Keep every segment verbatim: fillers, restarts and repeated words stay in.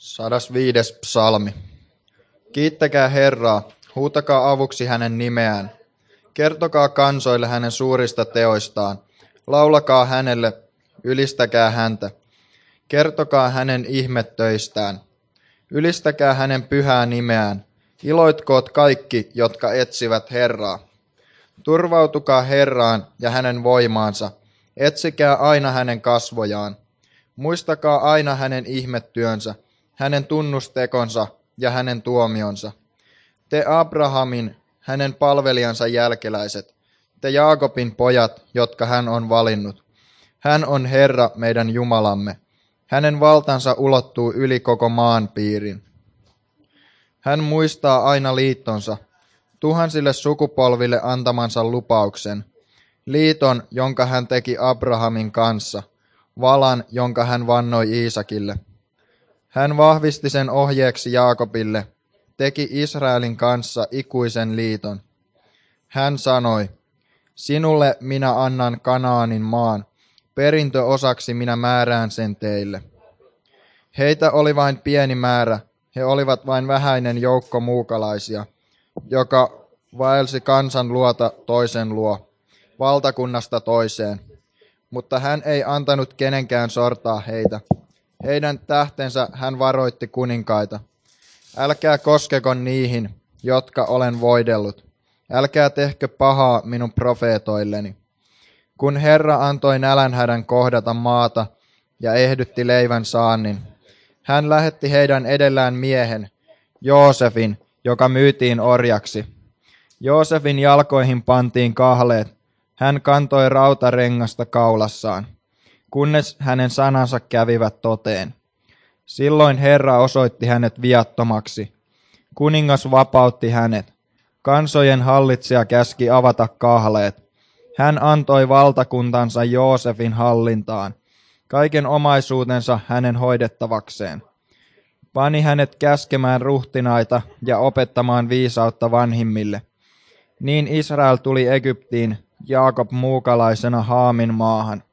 Sadas viides psalmi. Kiittäkää Herraa, huutakaa avuksi hänen nimeään. Kertokaa kansoille hänen suurista teoistaan. Laulakaa hänelle, ylistäkää häntä. Kertokaa hänen ihmettöistään. Ylistäkää hänen pyhää nimeään. Iloitkoot kaikki, jotka etsivät Herraa. Turvautukaa Herraan ja hänen voimaansa. Etsikää aina hänen kasvojaan. Muistakaa aina hänen ihmettyönsä, hänen tunnustekonsa ja hänen tuomionsa. Te Abrahamin, hänen palvelijansa jälkeläiset, te Jaakobin pojat, jotka hän on valinnut. Hän on Herra meidän Jumalamme. Hänen valtansa ulottuu yli koko maan piirin. Hän muistaa aina liittonsa, tuhansille sukupolville antamansa lupauksen, liiton, jonka hän teki Abrahamin kanssa, valan, jonka hän vannoi Iisakille. Hän vahvisti sen ohjeeksi Jaakobille, teki Israelin kanssa ikuisen liiton. Hän sanoi, sinulle minä annan Kanaanin maan, perintöosaksi minä määrään sen teille. Heitä oli vain pieni määrä, he olivat vain vähäinen joukko muukalaisia, joka vaelsi kansan luota toisen luo, valtakunnasta toiseen. Mutta hän ei antanut kenenkään sortaa heitä. Heidän tähtensä hän varoitti kuninkaita. Älkää koskeko niihin, jotka olen voidellut. Älkää tehkö pahaa minun profeetoilleni. Kun Herra antoi nälänhädän kohdata maata ja ehdytti leivän saannin, hän lähetti heidän edellään miehen, Joosefin, joka myytiin orjaksi. Joosefin jalkoihin pantiin kahleet. Hän kantoi rautarengasta kaulassaan, kunnes hänen sanansa kävivät toteen. Silloin Herra osoitti hänet viattomaksi. Kuningas vapautti hänet. Kansojen hallitsija käski avata kahleet. Hän antoi valtakuntansa Joosefin hallintaan, kaiken omaisuutensa hänen hoidettavakseen. Pani hänet käskemään ruhtinaita ja opettamaan viisautta vanhimmille. Niin Israel tuli Egyptiin, Jaakob muukalaisena Haamin maahan.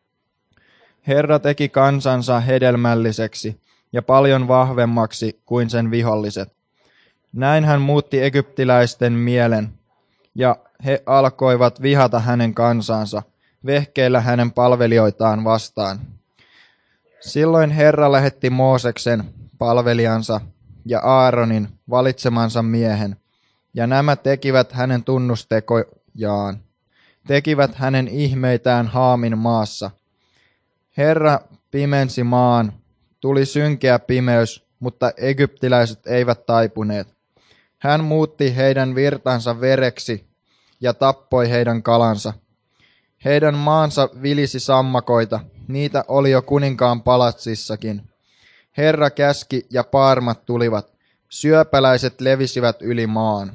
Herra teki kansansa hedelmälliseksi ja paljon vahvemmaksi kuin sen viholliset. Näin hän muutti egyptiläisten mielen, ja he alkoivat vihata hänen kansansa, vehkeillä hänen palvelijoitaan vastaan. Silloin Herra lähetti Mooseksen, palvelijansa, ja Aaronin, valitsemansa miehen, ja nämä tekivät hänen tunnustekojaan. Tekivät hänen ihmeitään Haamin maassa. Herra pimensi maan, tuli synkeä pimeys, mutta egyptiläiset eivät taipuneet. Hän muutti heidän virtansa vereksi ja tappoi heidän kalansa. Heidän maansa vilisi sammakoita, niitä oli jo kuninkaan palatsissakin. Herra käski ja paarmat tulivat, syöpäläiset levisivät yli maan.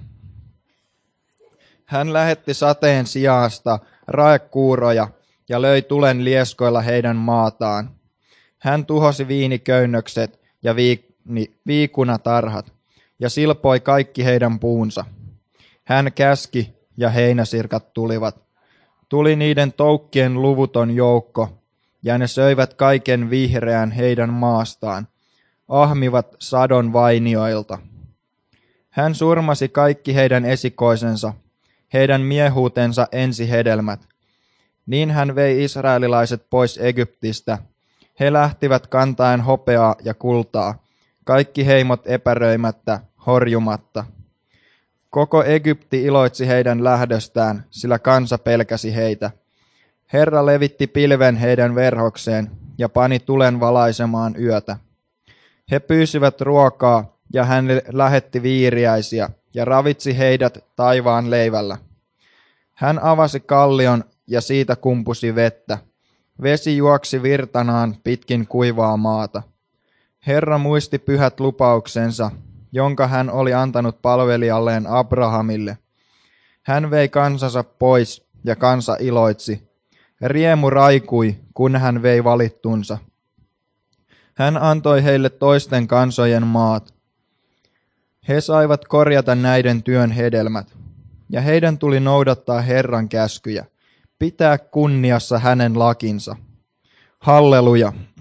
Hän lähetti sateen sijasta raekuuroja ja löi tulen lieskoilla heidän maataan. Hän tuhosi viiniköynnökset ja viikni, viikunatarhat ja silpoi kaikki heidän puunsa. Hän käski ja heinäsirkat tulivat. Tuli niiden toukkien luvuton joukko ja ne söivät kaiken vihreän heidän maastaan, ahmivat sadon vainioilta. Hän surmasi kaikki heidän esikoisensa, heidän miehuutensa ensihedelmät. Niin hän vei israelilaiset pois Egyptistä. He lähtivät kantaen hopeaa ja kultaa, kaikki heimot epäröimättä, horjumatta. Koko Egypti iloitsi heidän lähdöstään, sillä kansa pelkäsi heitä. Herra levitti pilven heidän verhokseen ja pani tulen valaisemaan yötä. He pyysivät ruokaa ja hän lähetti viiriäisiä ja ravitsi heidät taivaan leivällä. Hän avasi kallion ja siitä kumpusi vettä. Vesi juoksi virtanaan pitkin kuivaa maata. Herra muisti pyhät lupauksensa, jonka hän oli antanut palvelijalleen Abrahamille. Hän vei kansansa pois ja kansa iloitsi. Riemu raikui, kun hän vei valittunsa. Hän antoi heille toisten kansojen maat. He saivat korjata näiden työn hedelmät, ja heidän tuli noudattaa Herran käskyjä, pitää kunniassa hänen lakinsa. Halleluja!